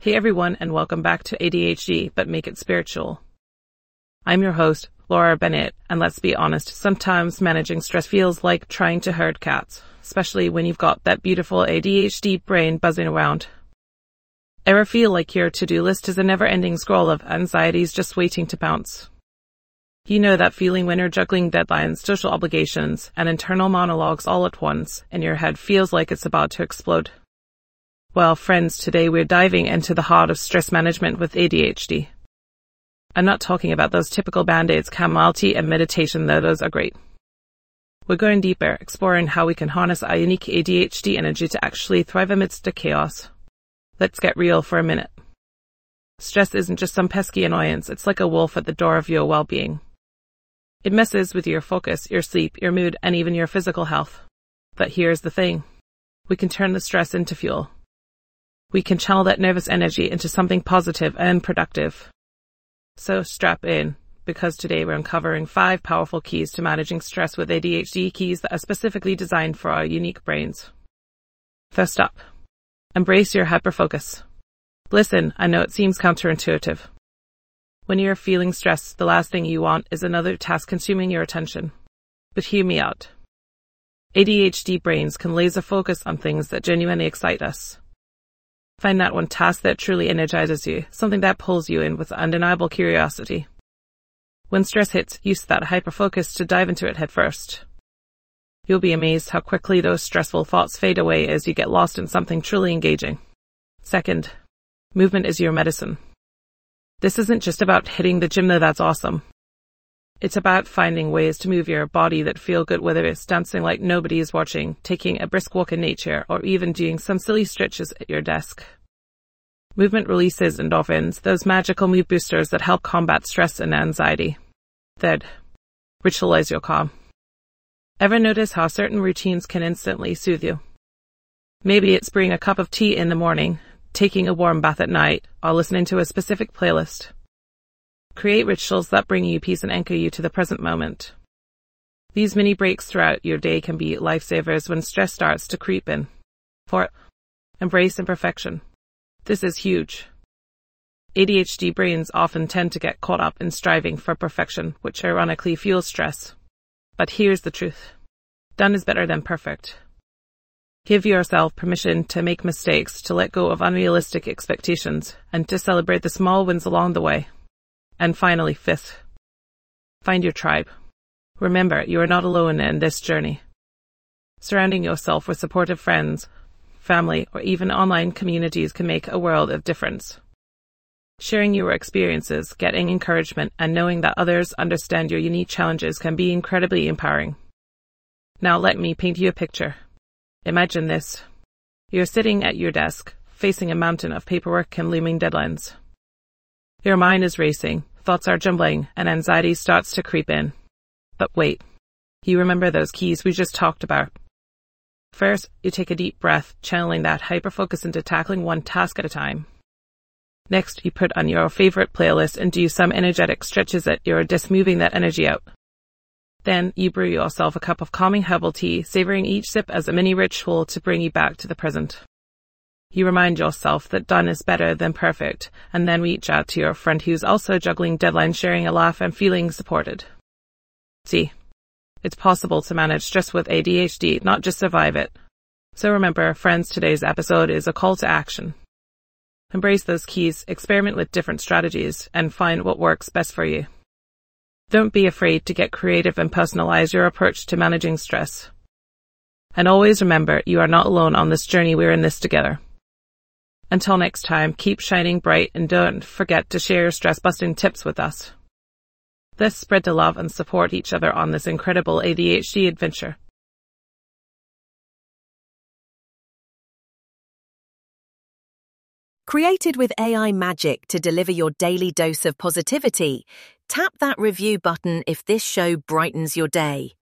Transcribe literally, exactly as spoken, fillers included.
Hey everyone, and welcome back to A D H D, but make it spiritual. I'm your host, Laura Bennett, and let's be honest, sometimes managing stress feels like trying to herd cats, especially when you've got that beautiful A D H D brain buzzing around. Ever feel like your to-do list is a never-ending scroll of anxieties just waiting to pounce? You know that feeling when you're juggling deadlines, social obligations, and internal monologues all at once, and your head feels like it's about to explode? Well, friends, today we're diving into the heart of stress management with A D H D. I'm not talking about those typical band-aids, chamomile tea, and meditation, though those are great. We're going deeper, exploring how we can harness our unique A D H D energy to actually thrive amidst the chaos. Let's get real for a minute. Stress isn't just some pesky annoyance, it's like a wolf at the door of your well-being. It messes with your focus, your sleep, your mood, and even your physical health. But here's the thing. We can turn the stress into fuel. We can channel that nervous energy into something positive and productive. So strap in, because today we're uncovering five powerful keys to managing stress with A D H D, keys that are specifically designed for our unique brains. First up, embrace your hyperfocus. Listen, I know it seems counterintuitive. When you're feeling stressed, the last thing you want is another task consuming your attention. But hear me out. A D H D brains can laser focus on things that genuinely excite us. Find that one task that truly energizes you, something that pulls you in with undeniable curiosity. When stress hits, use that hyperfocus to dive into it head first. You'll be amazed how quickly those stressful thoughts fade away as you get lost in something truly engaging. Second, movement is your medicine. This isn't just about hitting the gym, though that's awesome. It's about finding ways to move your body that feel good, whether it's dancing like nobody is watching, taking a brisk walk in nature, or even doing some silly stretches at your desk. Movement releases endorphins, those magical mood boosters that help combat stress and anxiety. Third, ritualize your calm. Ever notice how certain routines can instantly soothe you? Maybe it's brewing a cup of tea in the morning, taking a warm bath at night, or listening to a specific playlist. Create rituals that bring you peace and anchor you to the present moment. These mini breaks throughout your day can be lifesavers when stress starts to creep in. Fourth, embrace imperfection. This is huge. A D H D brains often tend to get caught up in striving for perfection, which ironically fuels stress. But here's the truth. Done is better than perfect. Give yourself permission to make mistakes, to let go of unrealistic expectations, and to celebrate the small wins along the way. And finally, fifth, find your tribe. Remember, you are not alone in this journey. Surrounding yourself with supportive friends, family, or even online communities can make a world of difference. Sharing your experiences, getting encouragement, and knowing that others understand your unique challenges can be incredibly empowering. Now let me paint you a picture. Imagine this. You're sitting at your desk, facing a mountain of paperwork and looming deadlines. Your mind is racing, thoughts are jumbling, and anxiety starts to creep in. But wait, you remember those keys we just talked about. First, you take a deep breath, channeling that hyperfocus into tackling one task at a time. Next, you put on your favorite playlist and do some energetic stretches at your desk, moving that energy out. Then, you brew yourself a cup of calming herbal tea, savoring each sip as a mini ritual to bring you back to the present. You remind yourself that done is better than perfect, and then reach out to your friend who's also juggling deadlines, sharing a laugh and feeling supported. See, it's possible to manage stress with A D H D, not just survive it. So remember, friends, today's episode is a call to action. Embrace those keys, experiment with different strategies, and find what works best for you. Don't be afraid to get creative and personalize your approach to managing stress. And always remember, you are not alone on this journey, we're in this together. Until next time, keep shining bright and don't forget to share your stress-busting tips with us. Let's spread the love and support each other on this incredible A D H D adventure. Created with A I magic to deliver your daily dose of positivity, tap that review button if this show brightens your day.